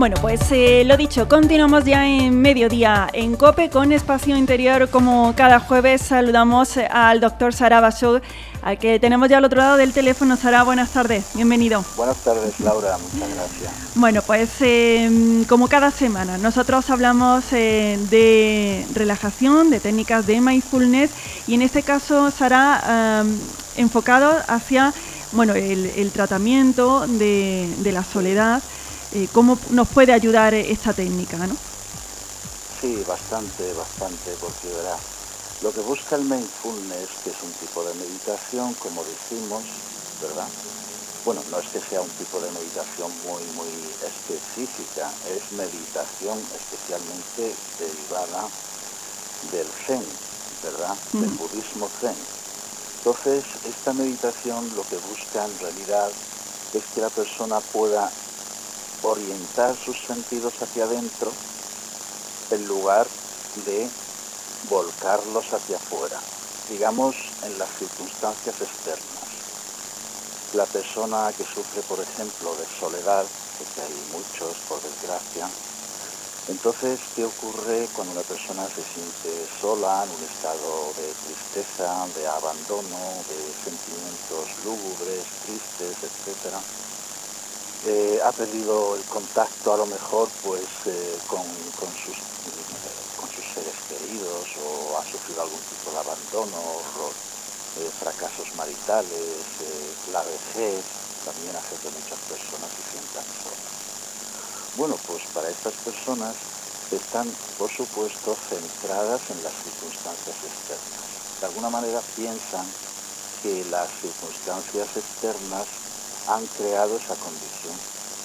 Bueno, pues lo dicho, continuamos ya en Mediodía en COPE con Espacio Interior. Como cada jueves saludamos al doctor Sara Bachó, al que tenemos ya al otro lado del teléfono. Sara, buenas tardes, bienvenido. Buenas tardes, Laura, muchas gracias. Bueno, pues como cada semana nosotros hablamos de relajación, de técnicas de mindfulness, y en este caso, Sara, enfocado hacia el tratamiento de la soledad. ¿Cómo nos puede ayudar esta técnica, no? Sí, bastante, porque verá, lo que busca el mindfulness, que es un tipo de meditación, como decimos, ¿verdad? Bueno, no es que sea un tipo de meditación muy específica, es meditación especialmente derivada del Zen, ¿verdad? Del budismo Zen. Entonces, esta meditación lo que busca en realidad es que la persona pueda orientar sus sentidos hacia adentro en lugar de volcarlos hacia afuera, digamos en las circunstancias externas. La persona que sufre, por ejemplo, de soledad, porque hay muchos, por desgracia, entonces, ¿qué ocurre cuando una persona se siente sola, en un estado de tristeza, de abandono, de sentimientos lúgubres, tristes, etcétera? Ha perdido el contacto a lo mejor pues con sus seres queridos, o ha sufrido algún tipo de abandono, fracasos maritales, la vejez también hace que muchas personas se sientan solas. Bueno, pues para estas personas están, por supuesto, centradas en las circunstancias externas. De alguna manera piensan que las circunstancias externas han creado esa condición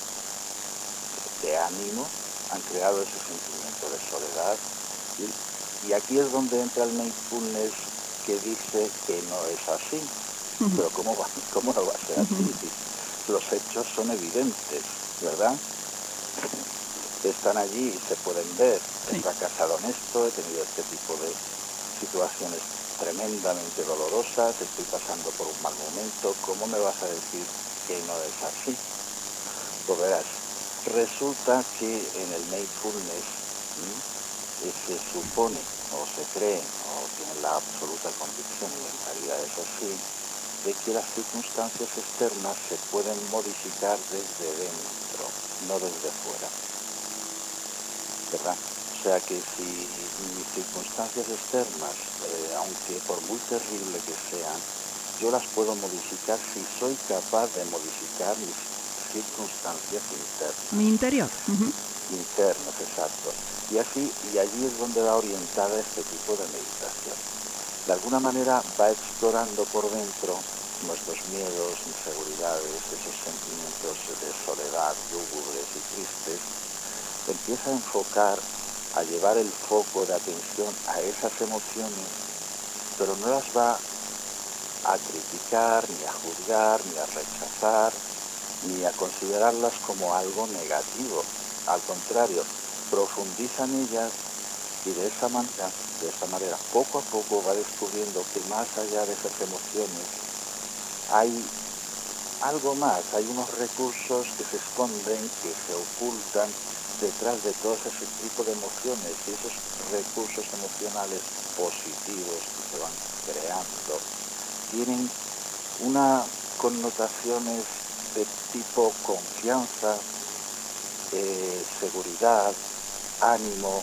de ánimo, han creado ese sentimiento de soledad, y aquí es donde entra el mindfulness, que dice que no es así. Pero ¿cómo no va a ser así? Los hechos son evidentes, ¿verdad? Están allí y se pueden ver. He fracasado en esto, he tenido este tipo de situaciones tremendamente dolorosas, estoy pasando por un mal momento. ¿Cómo me vas a decir que no es así? Pues verás, resulta que en el mindfulness se supone, o se cree, o tiene la absoluta convicción, y en realidad es así, de que las circunstancias externas se pueden modificar desde dentro, no desde fuera, ¿verdad? O sea que si mis circunstancias externas, aunque por muy terrible que sean, yo las puedo modificar si soy capaz de modificar mis circunstancias internas. Mi interior. Internas, exacto. Y allí es donde va orientada este tipo de meditación. De alguna manera va explorando por dentro nuestros miedos, inseguridades, esos sentimientos de soledad, lúgubres y tristes. Empieza a enfocar, a llevar el foco de atención a esas emociones, pero no las va a criticar, ni a juzgar, ni a rechazar, ni a considerarlas como algo negativo. Al contrario, profundiza en ellas, y de esa manera, poco a poco va descubriendo que más allá de esas emociones hay algo más, hay unos recursos que se esconden, que se ocultan detrás de todo ese tipo de emociones, y esos recursos emocionales positivos que se van creando tienen unas connotaciones de tipo confianza, seguridad, ánimo,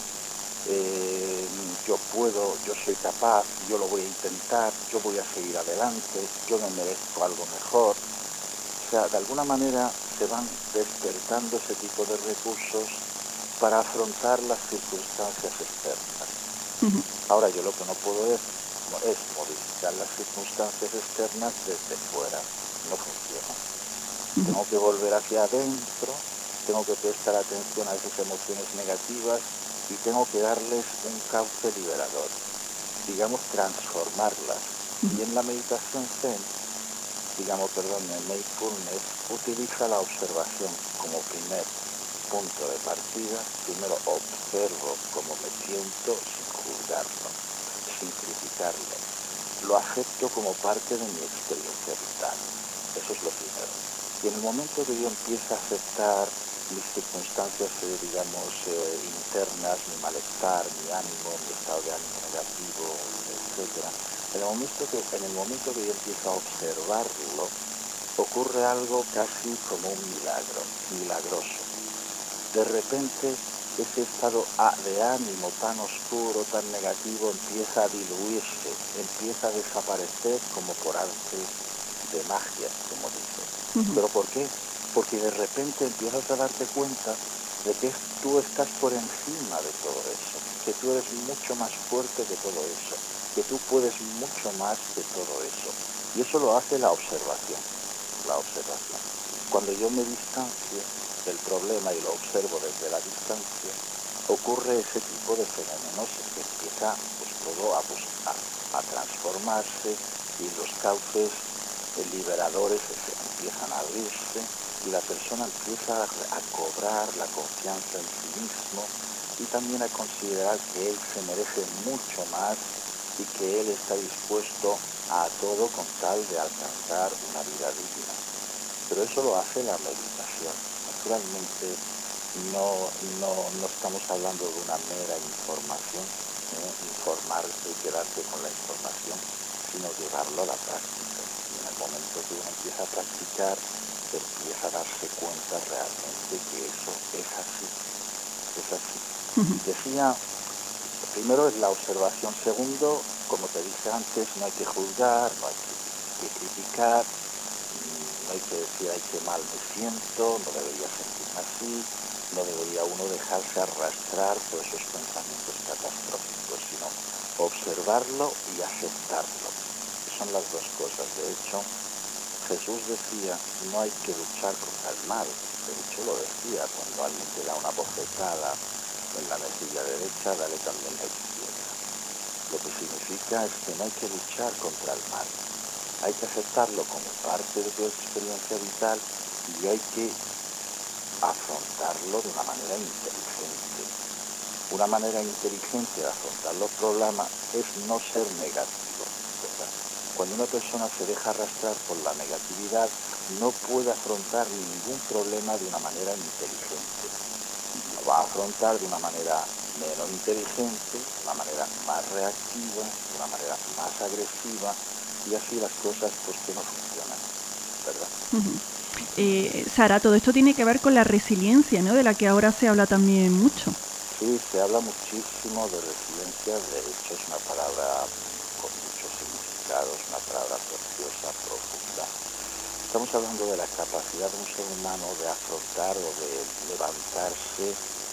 yo puedo, yo soy capaz, yo lo voy a intentar, yo voy a seguir adelante, yo me merezco algo mejor. O sea, de alguna manera se van despertando ese tipo de recursos para afrontar las circunstancias externas. Ahora, yo lo que no puedo es modificar las circunstancias externas desde fuera. No funciona. Tengo que volver hacia adentro, tengo que prestar atención a esas emociones negativas y tengo que darles un cauce liberador, digamos, transformarlas. Y en la meditación Zen, en mindfulness, utiliza la observación como primer punto de partida. Primero observo cómo me siento sin juzgarlo, sin criticarlo. Lo acepto como parte de mi experiencia vital. Eso es lo primero. Y en el momento que yo empiezo a aceptar mis circunstancias, digamos, internas, mi malestar, mi ánimo, mi estado de ánimo negativo, etcétera. En el momento que yo empiezo a observarlo, ocurre algo casi como un milagro, milagroso. De repente, ese estado de ánimo tan oscuro, tan negativo, empieza a diluirse, empieza a desaparecer como por arte de magia, como dice. ¿Pero por qué? Porque de repente empiezas a darte cuenta de que tú estás por encima de todo eso, que tú eres mucho más fuerte que todo eso, que tú puedes mucho más que todo eso. Y eso lo hace la observación. Cuando yo me distancio del problema y lo observo desde la distancia, ocurre ese tipo de fenómenos que empieza pues todo a transformarse y los cauces liberadores empiezan a abrirse y la persona empieza a cobrar la confianza en sí mismo y también a considerar que él se merece mucho más y que él está dispuesto a todo con tal de alcanzar una vida digna. Pero eso lo hace la meditación. Naturalmente no estamos hablando de una mera información, informarse y quedarse con la información, sino llevarlo a la práctica. Y en el momento que uno empieza a practicar, empieza a darse cuenta realmente que eso es así. Decía, primero es la observación. Segundo, como te dije antes, no hay que juzgar, no hay que criticar, no hay que decir, ay, qué mal me siento, no debería sentirme así, no debería uno dejarse arrastrar por esos pensamientos catastróficos, sino observarlo y aceptarlo. Son las dos cosas. De hecho, Jesús decía, no hay que luchar contra el mal. De hecho, lo decía, cuando alguien te da una bofetada en la mejilla derecha, dale también la izquierda. Lo que significa es que no hay que luchar contra el mal. Hay que aceptarlo como parte de tu experiencia vital y hay que afrontarlo de una manera inteligente. Una manera inteligente de afrontar los problemas es no ser negativo, ¿verdad? Cuando una persona se deja arrastrar por la negatividad, no puede afrontar ningún problema de una manera inteligente. Lo va a afrontar de una manera menos inteligente, de una manera más reactiva, de una manera más agresiva, y así las cosas pues que no funcionan, ¿verdad? Sara, todo esto tiene que ver con la resiliencia, ¿no? De la que ahora se habla también mucho. Sí, se habla muchísimo de resiliencia. De hecho, es una palabra con muchos significados, una palabra preciosa, profunda. Estamos hablando de la capacidad de un ser humano de afrontar o de levantarse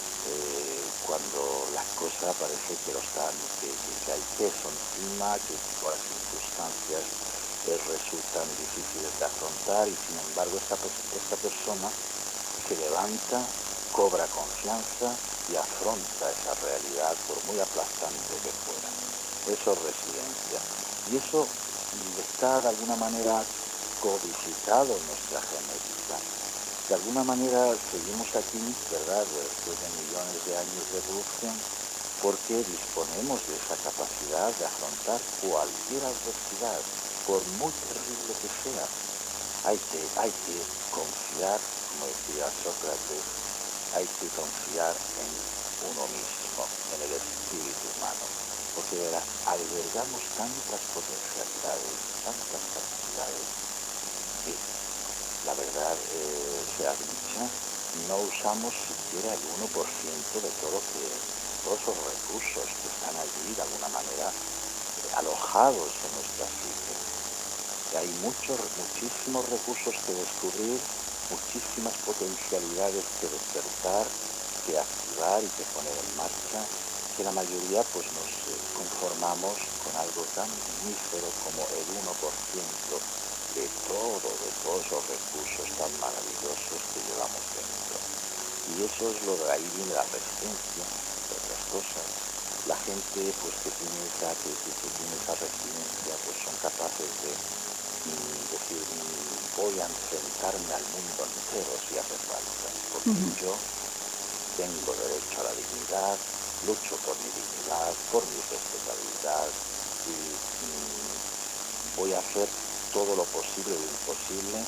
cuando las cosas parece que hay peso encima, que todas las circunstancias resultan difíciles de afrontar, y sin embargo esta persona se levanta, cobra confianza y afronta esa realidad por muy aplastante que fuera. Eso es resiliencia. Y eso está de alguna manera codificado en nuestra genética. De alguna manera seguimos aquí, ¿verdad?, después de millones de años de evolución, porque disponemos de esa capacidad de afrontar cualquier adversidad, por muy terrible que sea. Hay que confiar, como decía Sócrates, hay que confiar en uno mismo, en el espíritu humano, porque verás, albergamos tantas potencialidades, tantas capacidades, que la verdad sea dicha, no usamos siquiera el 1% de todos esos recursos que están allí de alguna manera alojados en nuestra psique. Hay muchísimos recursos que descubrir, muchísimas potencialidades que despertar, que activar y que poner en marcha, que la mayoría pues nos conformamos con algo tan mísero como el 1% de todos los recursos tan maravillosos que llevamos dentro. Y eso es lo de ahí viene la resistencia, entre otras cosas. La gente pues que tiene esa resistencia pues son capaces de decir, voy a enfrentarme al mundo entero si hace falta, porque yo tengo derecho a la dignidad, lucho por mi dignidad, por mi respetabilidad, y voy a hacer todo lo posible e imposible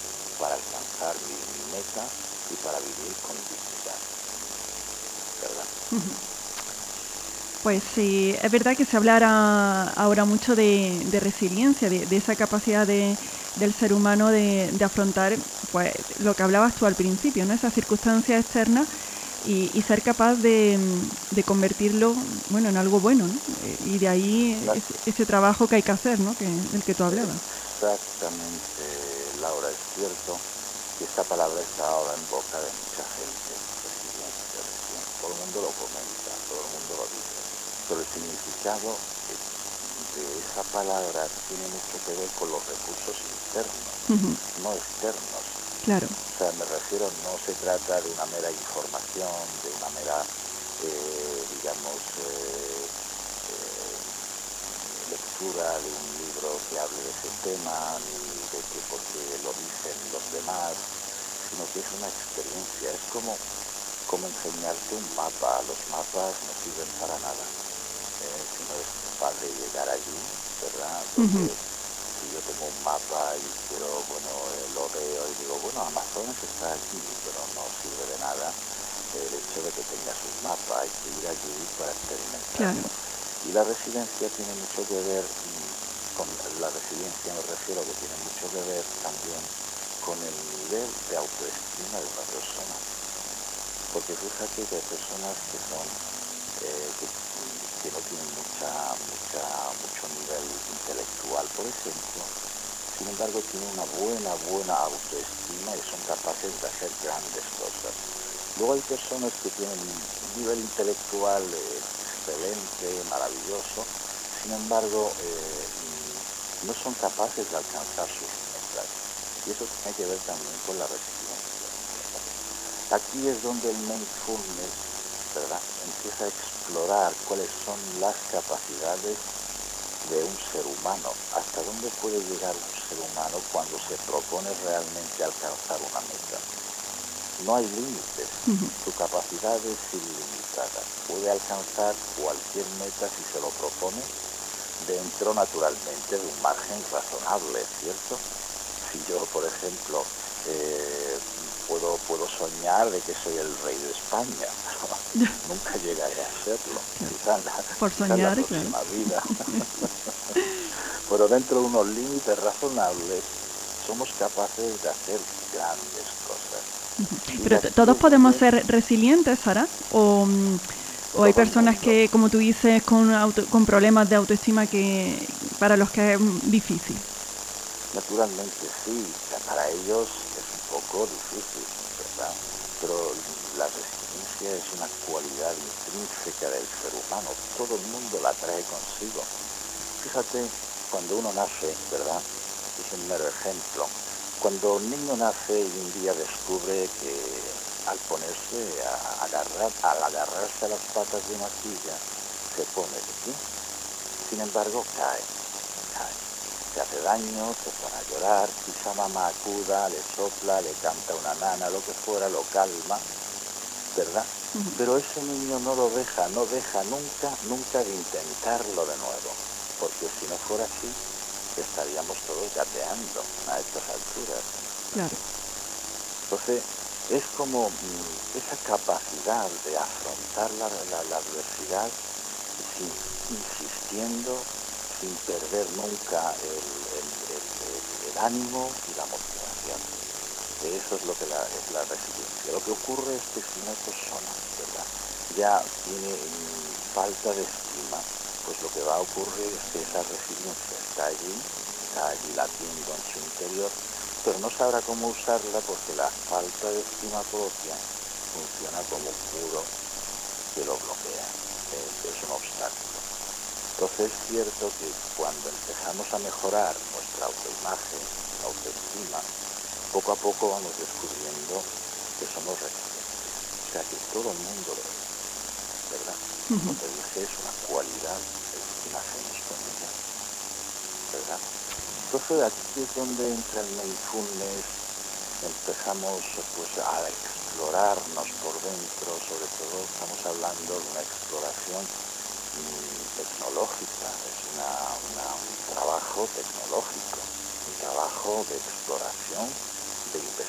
para alcanzar mi meta y para vivir con dignidad, ¿verdad? Pues sí, es verdad que se habla ahora mucho de resiliencia, de esa capacidad del ser humano de afrontar pues lo que hablabas tú al principio, ¿no? Esas circunstancias externas y ser capaz de convertirlo, bueno, en algo bueno, ¿no? Y de ahí ese trabajo que hay que hacer, ¿no? Del que tú hablabas. Exactamente, Laura, es cierto que esta palabra está ahora en boca de mucha gente, resiliencia, resiliencia. Todo el mundo lo comenta, todo el mundo lo dice, pero el significado de esa palabra tiene mucho que ver con los recursos internos, no externos. Claro. O sea, me refiero, no se trata de una mera información, de una mera, lectura de un libro que hable de ese tema, ni de que porque lo dicen los demás, sino que es una experiencia. Es como enseñarte un mapa. Los mapas no sirven para nada si no eres capaz de llegar allí, ¿verdad? Porque si yo tengo un mapa y quiero, lo veo y digo, Amazonas está aquí, pero no sirve de nada el hecho de que tengas un mapa. Hay que ir allí para experimentarlo. Claro. Y la resiliencia tiene mucho que ver, con la resiliencia me refiero que tiene mucho que ver también con el nivel de autoestima de una persona. Porque fíjate que hay personas que son, que no tienen mucho nivel intelectual, por ejemplo, sin embargo tienen una buena autoestima y son capaces de hacer grandes cosas. Luego hay personas que tienen un nivel intelectual excelente, maravilloso, sin embargo no son capaces de alcanzar sus metas. Y eso tiene que ver también con la resiliencia, ¿verdad? Aquí es donde el mindfulness, ¿verdad?, empieza a explorar cuáles son las capacidades de un ser humano, hasta dónde puede llegar un ser humano cuando se propone realmente alcanzar una meta. No hay límites, su capacidad es ilimitada, puede alcanzar cualquier meta si se lo propone, dentro naturalmente de un margen razonable, ¿cierto? Si yo, por ejemplo, puedo soñar de que soy el rey de España, pero nunca llegaré a serlo, quizás en la próxima vida. Pero dentro de unos límites razonables somos capaces de hacer grandes cosas. Pero todos podemos ser resilientes, Sara, o hay personas que, como tú dices, con problemas de autoestima que para los que es difícil. Naturalmente sí, para ellos es un poco difícil, ¿verdad? Pero la resiliencia es una cualidad intrínseca del ser humano, todo el mundo la trae consigo. Fíjate, cuando uno nace, ¿verdad?, es un mero ejemplo. Cuando un niño nace y un día descubre que al ponerse al agarrarse a las patas de una silla, se pone de pie. Sin embargo, cae. Se hace daño, se pone a llorar, quizá mamá acuda, le sopla, le canta una nana, lo que fuera, lo calma, ¿verdad? Pero ese niño no deja nunca de intentarlo de nuevo, porque si no fuera así, estaríamos todos gateando a estas alturas. Claro. Entonces, es como esa capacidad de afrontar la adversidad insistiendo, sin perder nunca el ánimo y la motivación. Eso es lo que es la resiliencia. Lo que ocurre es que si una persona, ¿verdad?, ya tiene falta de estima, pues lo que va a ocurrir es que esa resiliencia está allí latiendo en su interior, pero no sabrá cómo usarla porque la falta de estima propia funciona como un muro que lo bloquea, que es un obstáculo. Entonces es cierto que cuando empezamos a mejorar nuestra autoimagen, autoestima, poco a poco vamos descubriendo que somos resilientes. O sea que todo el mundo lo es, ¿verdad? Como te dije, es una cualidad que nacemos con ella, ¿verdad? Entonces aquí es donde entra el mindfulness, empezamos pues a explorarnos por dentro, sobre todo estamos hablando de una exploración tecnológica, es un trabajo tecnológico, un trabajo de exploración, de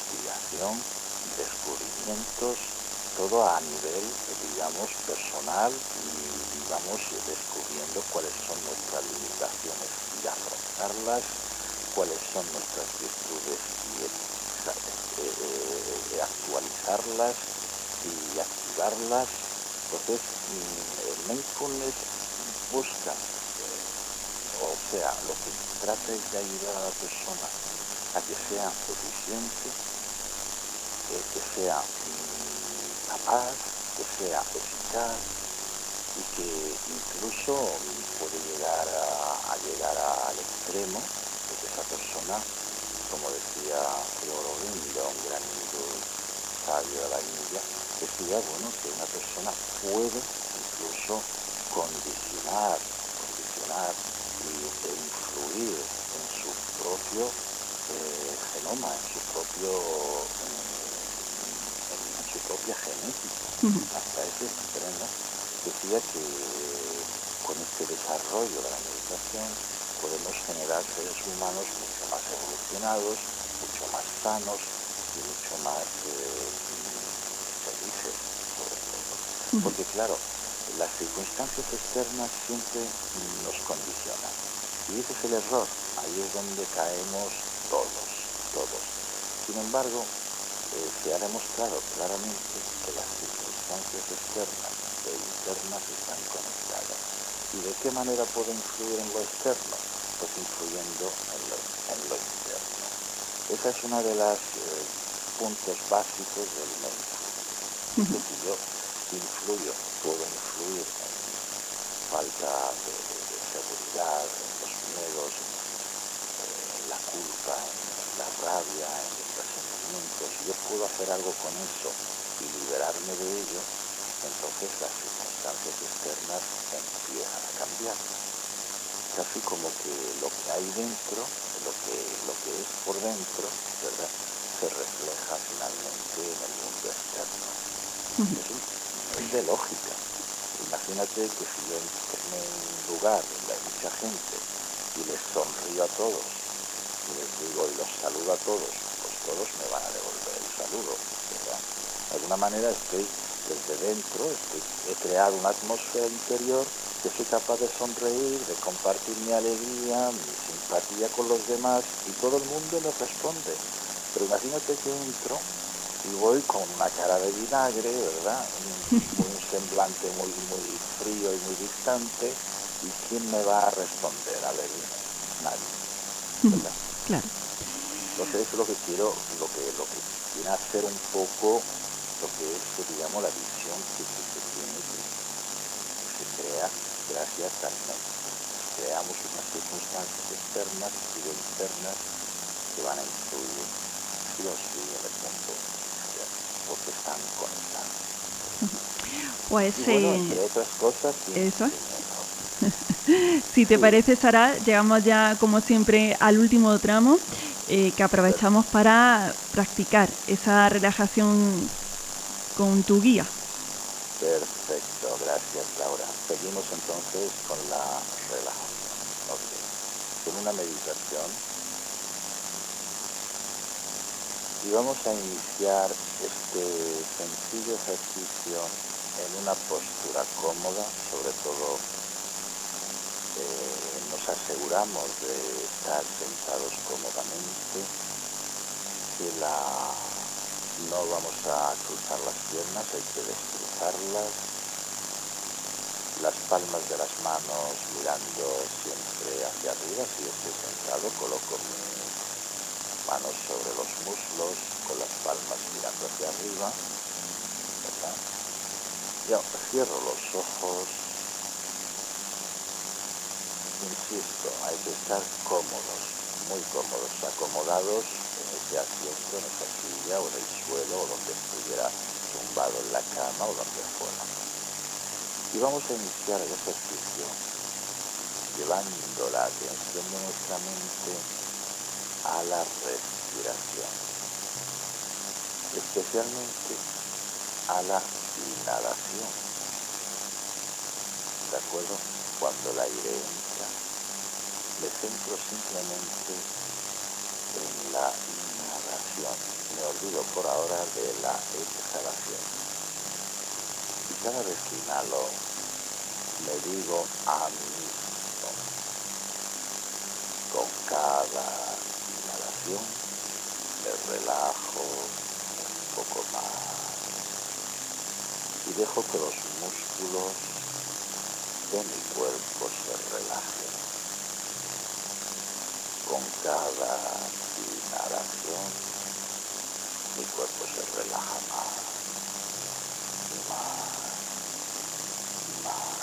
investigación, descubrimientos, todo a nivel, digamos, personal y, digamos, descubriendo cuáles son nuestras limitaciones y afrontarlas, cuáles son nuestras virtudes y actualizarlas y activarlas. Entonces, el mindfulness busca, o sea, lo que trata es de ayudar a la persona a que sea eficiente, que sea capaz, que sea eficaz y que incluso puede llegar al extremo de que esa persona, como decía Theodore, un gran sabio de la India, decía, bueno, que una persona puede incluso condicionar y influir en su propio genoma, en su propia genética, hasta ese extremo. Decía que con este desarrollo de la meditación podemos generar seres humanos mucho más evolucionados, mucho más sanos y mucho más felices, sobre todo. Porque claro, las circunstancias externas siempre nos condicionan. Y ese es el error. Ahí es donde caemos todos. Sin embargo, se ha demostrado claramente que las circunstancias externas e internas están conectadas. ¿Y de qué manera puede influir en lo externo? Pues influyendo en lo interno. Esa es una de las puntos básicos del mindfulness. Que si yo puedo influir en falta de seguridad, en los miedos, en la culpa, en la rabia, en los resentimientos, yo puedo hacer algo con eso y liberarme de ello, entonces las circunstancias externas empiezan a cambiar. Casi como que lo que hay dentro, lo que es por dentro, ¿verdad?, se refleja finalmente en el mundo externo. Es de lógica. Imagínate que si yo en un lugar donde hay mucha gente y les sonrío a todos y les digo y los saludo a todos, pues todos me van a devolver el saludo, ¿verdad? De alguna manera estoy desde dentro, he creado una atmósfera interior que soy capaz de sonreír, de compartir mi alegría, mi simpatía con los demás y todo el mundo me responde. Pero imagínate que entro y voy con una cara de vinagre, ¿verdad? Un semblante muy frío y muy distante. ¿Y quién me va a responder? A ver, nadie, ¿verdad? Claro. Entonces eso es lo que quiero, lo que viene a ser un poco lo que es, digamos, la visión que tiene, que se crea gracias al mindfulness. Creamos unas circunstancias externas y internas que van a influir sí o sí en el mundo externo, porque están conectados. Pues y bueno, entre otras cosas, eso. Si te parece, Sara, llegamos ya como siempre al último tramo, que aprovechamos para practicar esa relajación con tu guía. Perfecto, gracias, Laura. Seguimos entonces con la relajación. Okay. Con una meditación. Y vamos a iniciar este sencillo ejercicio en una postura cómoda, sobre todo nos aseguramos de estar sentados cómodamente, que no vamos a cruzar las piernas, hay que descruzarlas, las palmas de las manos mirando siempre hacia arriba. Si estoy sentado, coloco mis manos sobre los muslos, con las palmas mirando hacia arriba, ¿verdad? Ya cierro los ojos. Insisto, hay que estar cómodos, muy cómodos, acomodados en ese asiento, en esa silla o en el suelo o donde estuviera tumbado en la cama o donde fuera. Y vamos a iniciar el ejercicio llevando la atención de nuestra mente a la respiración, especialmente a la inhalación, ¿de acuerdo? Cuando el aire entra, me centro simplemente en la inhalación, me olvido por ahora de la exhalación. Y cada vez que inhalo, me digo a mí mismo, con cada inhalación, me relajo un poco más y dejo que los músculos de mi cuerpo se relajen. Con cada inhalación, mi cuerpo se relaja más y más y más.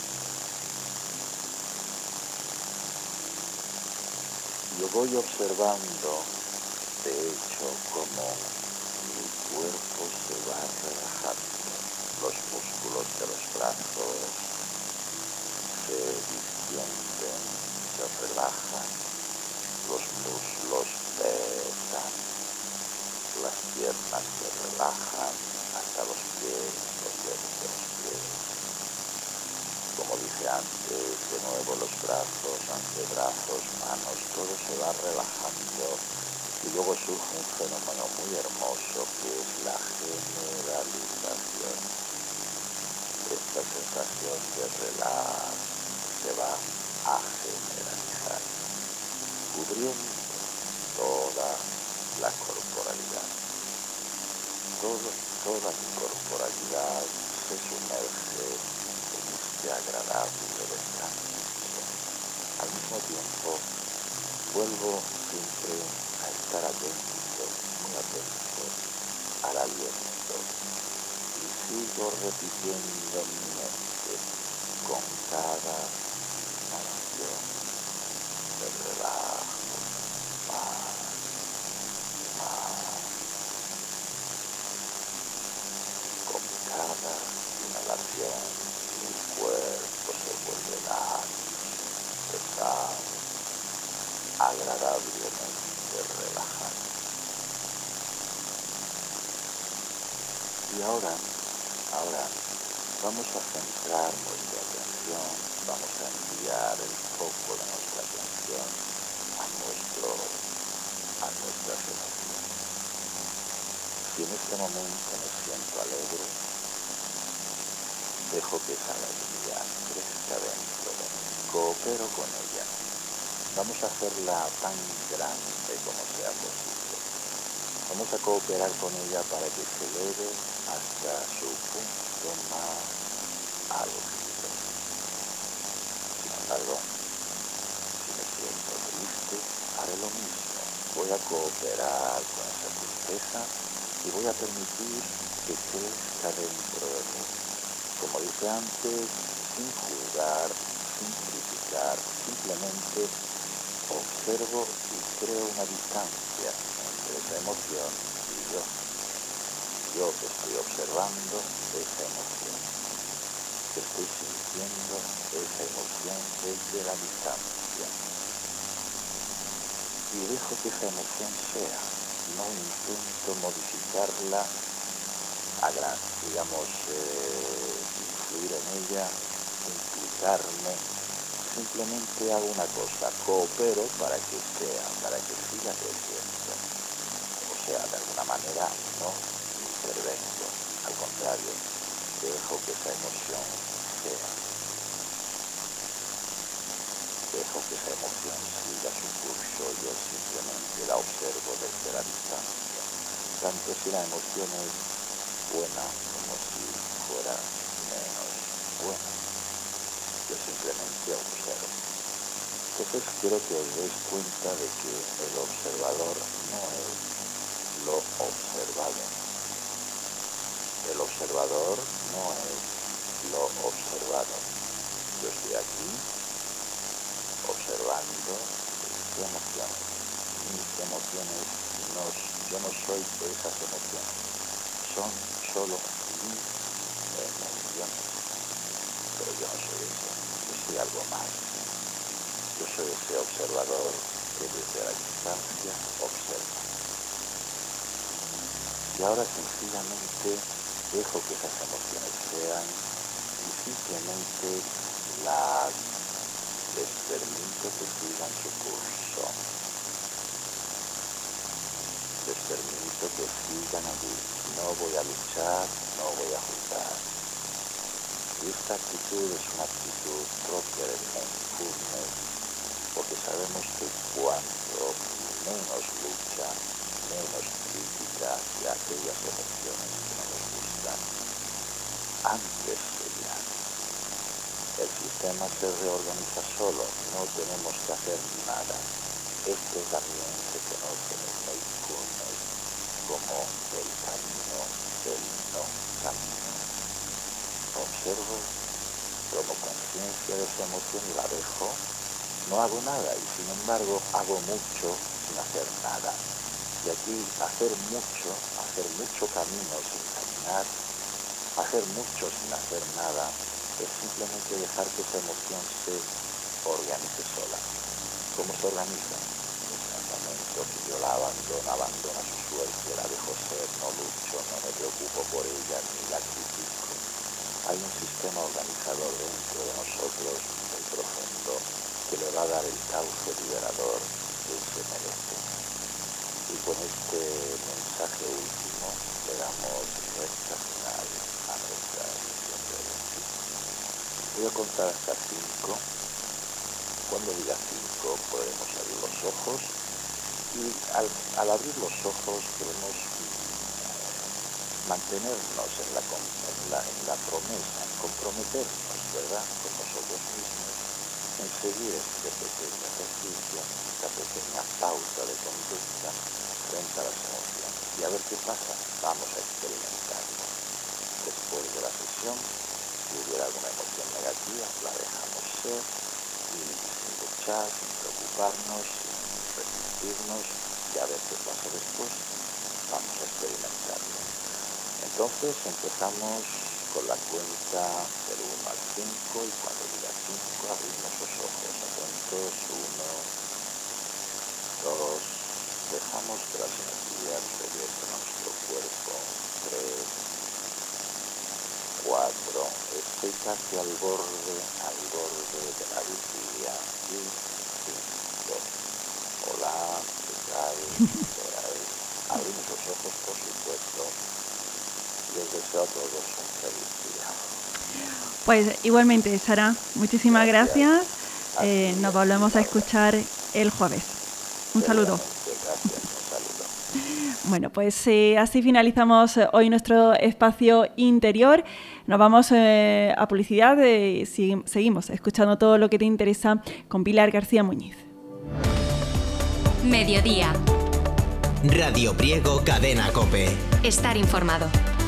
Yo voy observando, de hecho, cómo mi cuerpo se va relajando. Los músculos de los brazos se distienden, se relajan, los muslos pesan, las piernas se relajan hasta los pies, los dedos de los pies. Como dije antes, de nuevo los brazos, antebrazos, manos, todo se va relajando y luego surge un fenómeno muy hermoso que es la generalización. Esta sensación de relax se va a generalizar, cubriendo toda la corporalidad. Toda mi corporalidad se sumerge en este agradable descanso. Al mismo tiempo, vuelvo siempre a estar atento, muy atento al aliento y sigo repitiendo en mi mente con cada inhalación me relajo más y más. Con cada inhalación mi cuerpo se vuelve laxo, pesado, agradablemente relajado. Y ahora vamos a centrar nuestra atención, vamos a enviar el foco de nuestra atención a nuestras emociones. Si en este momento me siento alegre, dejo que esa alegría crezca dentro de mí, coopero con ella. Vamos a hacerla tan grande como sea posible. Vamos a cooperar con ella para que se eleve hasta su punto más álgido. Sin embargo, si me siento triste, haré lo mismo. Voy a cooperar con esa tristeza y voy a permitir que crezca dentro de mí. Como dije antes, sin juzgar, sin criticar, simplemente observo y creo una distancia entre esa emoción y yo. Yo que estoy observando esa emoción, que estoy sintiendo esa emoción desde la distancia. Y dejo que esa emoción sea, no intento modificarla, influir en ella, implicarme. Simplemente hago una cosa, coopero para que siga creciendo. O sea, de alguna manera no intervengo, al contrario, dejo que esa emoción sea. Dejo que esa emoción siga su curso, yo simplemente la observo desde la distancia. Tanto si la emoción es buena como si fuera menos buena. Yo simplemente observo. Entonces quiero que os deis cuenta de que el observador no es lo observado. El observador no es lo observado. Yo estoy aquí observando mis emociones. Yo no soy esas emociones. Son solo mis emociones. Pero yo no soy eso. Yo soy algo más. Yo soy ese observador que desde la distancia observa. Y ahora sencillamente dejo que esas emociones sean y simplemente les permito que sigan su curso. Les permito que que añadir. No voy a luchar, no voy a juzgar. Y esta actitud es una actitud propia del mindfulness, porque sabemos que cuanto menos lucha, menos crítica hacia aquellas emociones que no nos gustan, antes se irán. El sistema se reorganiza solo, no tenemos que hacer nada. Esto también se conoce en el mindfulness como el camino del no camino. Observo, tomo conciencia de esa emoción y la dejo, no hago nada y sin embargo hago mucho sin hacer nada. Y aquí hacer mucho camino sin caminar, hacer mucho sin hacer nada, es simplemente dejar que esa emoción se organice sola. ¿Cómo se organiza? Pues en el momento que yo la abandona su suerte, la dejo ser, no lucho, no me preocupo por ella ni la critico. Hay un sistema organizador dentro de nosotros muy profundo que le va a dar el cauce liberador que se merece. Y con este mensaje último le damos recta final a nuestra emisión de hoy. Voy a contar hasta 5. Cuando diga 5 podemos abrir los ojos y al abrir los ojos queremos mantenernos en la promesa, en comprometernos, ¿verdad?, con nosotros mismos, en seguir este pequeño ejercicio, esta pequeña pauta de conducta frente a las emociones. Y a ver qué pasa, vamos a experimentarlo. Después de la sesión, si hubiera alguna emoción negativa, la dejamos ser y sin luchar, sin preocuparnos, sin resistirnos, y a ver qué pasa después. Vamos a experimentarlo. Entonces empezamos con la cuenta del 1 al 5 y cuando diga 5 abrimos los ojos. Atentos, 1, 2, dejamos que las energías regresen a nuestro cuerpo. 3, 4, estoy casi al borde de la vigilia. Y 5, hola, ¿qué tal? Abrimos los ojos, por supuesto. Les deseo a todos un feliz día. Pues igualmente, Sara, muchísimas gracias. Nos volvemos a escuchar el jueves. Un saludo. Gracias, un saludo. Bueno, pues así finalizamos hoy nuestro espacio interior. Nos vamos a publicidad. Seguimos escuchando todo lo que te interesa con Pilar García Muñiz. Mediodía. Radio Priego, Cadena COPE. Estar informado.